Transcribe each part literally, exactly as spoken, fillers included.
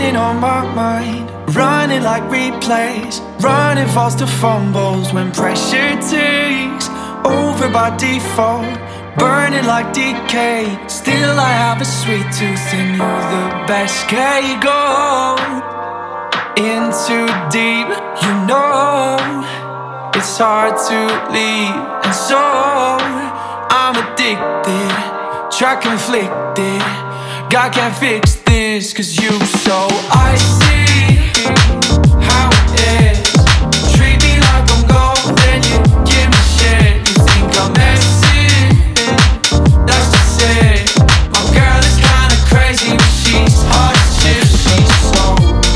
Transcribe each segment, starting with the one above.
running on my mind, running like replays, running falls to fumbles when pressure takes over by default, burning like decay. Still I have a sweet tooth and you're the best. Can you go in too deep? You know it's hard to leave, and so I'm addicted, try conflicted. God can't fix this, cause you so I see how it is. Treat me like I'm gold, then you give me shit. You think I'm messy, that's just it. My girl is kinda crazy, but she's hot as shit. She's so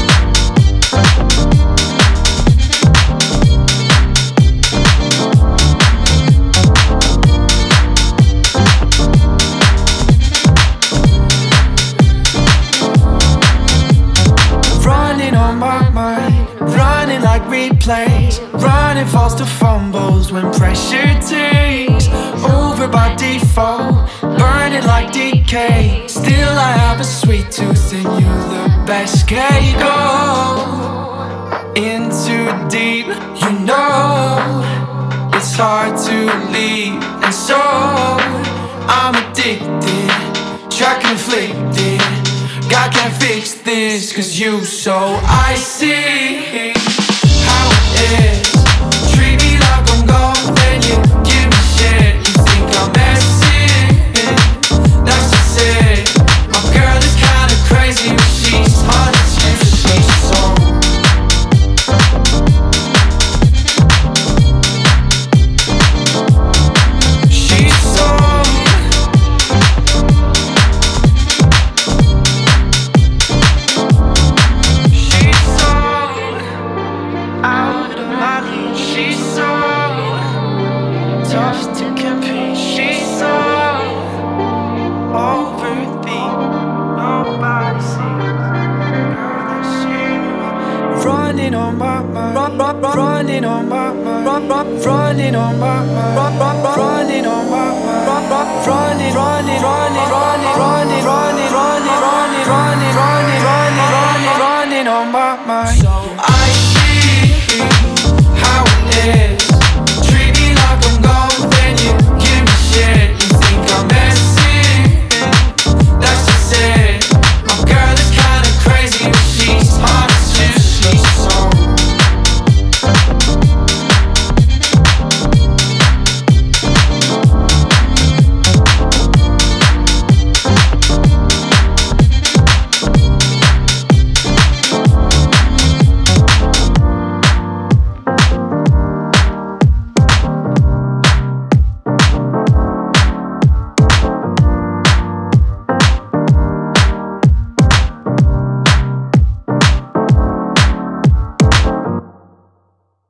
replays, running falls to fumbles when pressure takes over by default, burning like decay. Still I have a sweet tooth and you're the best. Can you go in too deep? You know it's hard to leave, and so I'm addicted, try conflicted. God can't fix this, cause you so I see how it is. Treat me like I'm gold, then you give me shit. You think I'm messy, that's just it. My girl is kinda crazy, but she's hot as shit. She's so She's so She's so out of my league. She's so tough to compete. She's so overthink. Nobody sees girl that she running on my mind, run, run, run, running on my mind, run, run, running on my mind, run, run, run, running on my mind, run, run, running, running, running, running, running, running, running, running, running, running, running, running, running on my mind.